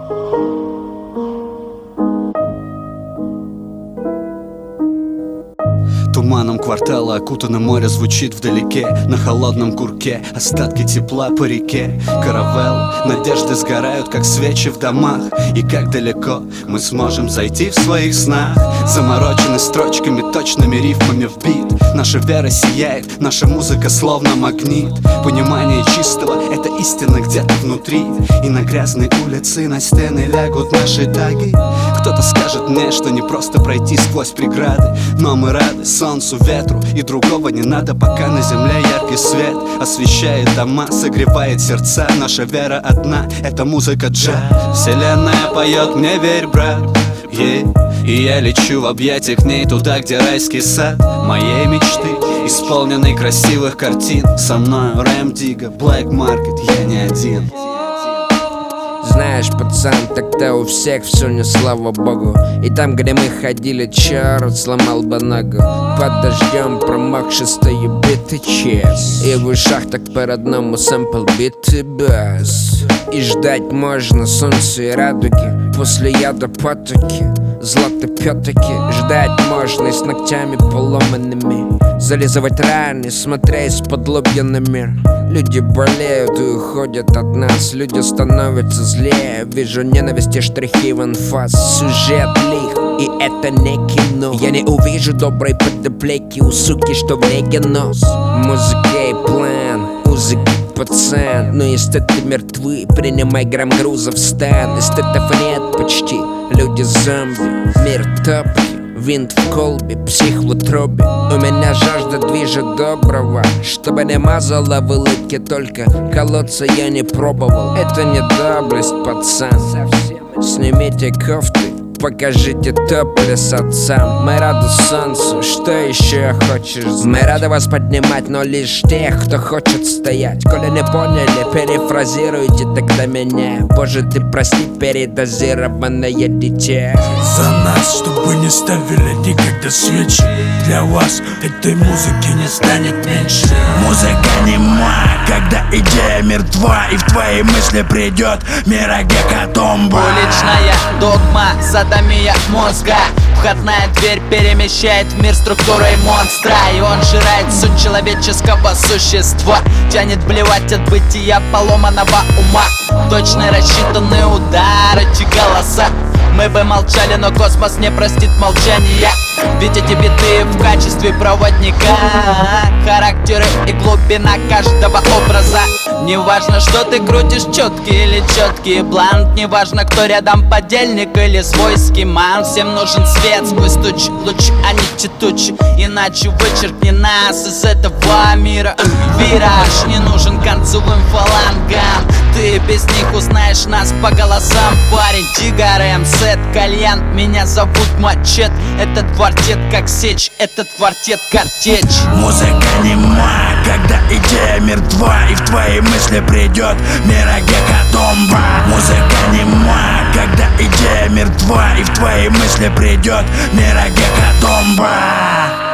Туманом квартала окутано море звучит вдалеке. На холодном курке остатки тепла по реке. Каравеллы, надежды сгорают, как свечи в домах. И как далеко мы сможем зайти в своих снах. Заморочены строчками, точными рифмами в бит. Наша вера сияет, наша музыка словно магнит. Понимание чистого — это истина где-то внутри. И на грязной улице на стены лягут наши таги. Кто-то скажет мне, что не просто пройти сквозь преграды, но мы рады солнцу, ветру, и другого не надо, пока на земле яркий свет освещает дома, согревает сердца. Наша вера одна — это музыка джаз. Вселенная поет мне: верь, брат, и я лечу в объятиях к ней, туда, где райский сад моей мечты, исполненный красивых картин. Со мной Рэм Дигга, Black Market, я не один. Знаешь, пацан, тогда у всех все не слава богу. И там, где мы ходили, черт сломал бы ногу. Под дождем промокшистые биты чес. И в ушах так по-родному сэмпл биты бас. И ждать можно солнца и радуги после яда потоки, златопётоки. Ждать можно и с ногтями поломанными, зализывать раны, смотря из-под лобья на мир. Люди болеют и уходят от нас, люди становятся злее. Вижу ненависти, штрихи в анфас. Сюжет лих, и это не кино. Я не увижу доброй подоплеки у суки, что в неге нос. Музыка и план, музыка пацан. Но эстеты мертвы, принимай грамм груза в стан. Эстетов нет почти, люди зомби, мир топки. Винт в колбе, псих в утробе. У меня жажда движет доброго, чтобы не мазала в улыбке, только колоться я не пробовал. Это не доблесть, пацан. Снимите кофты, покажите топлес отцам. Мы рады солнцу, что еще хочешь знать? Мы рады вас поднимать, но лишь тех, кто хочет стоять. Коли не поняли, перефразируйте тогда меня. Боже, ты прости, передозированное дитя. За нас, чтобы не ставили никогда свечи. Для вас этой музыки не станет меньше. Музыка нема, когда идея мертва, и в твои мысли придет мирогекатомба. Уличная догма, садомия мозга. Входная дверь перемещает в мир структурой монстра. И он жирает суть человеческого существа, тянет блевать от бытия поломанного ума. Точно рассчитанные удары, эти голоса. Мы бы молчали, но космос не простит молчания. Ведь эти биты в качестве проводника, характеры и глубина каждого образа. Неважно, что ты крутишь, четкий или четкий блант. Неважно, кто рядом, подельник или свойский ман. Всем нужен свет сквозь тучи, лучи, а не тетучи. Иначе вычеркни нас из этого мира. Вираж не нужен концевым фалангам. Ты без них узнаешь нас по голосам. Парень, Дигга, Рэм, Сет, Кальян. Меня зовут Мачет. Этот квартет как сечь, этот квартет картечь. Музыка нема, когда идея мертва, и в твои мысли придет мирогекатомба. Музыка нема, когда идея мертва, и в твои мысли придет мирогекатомба.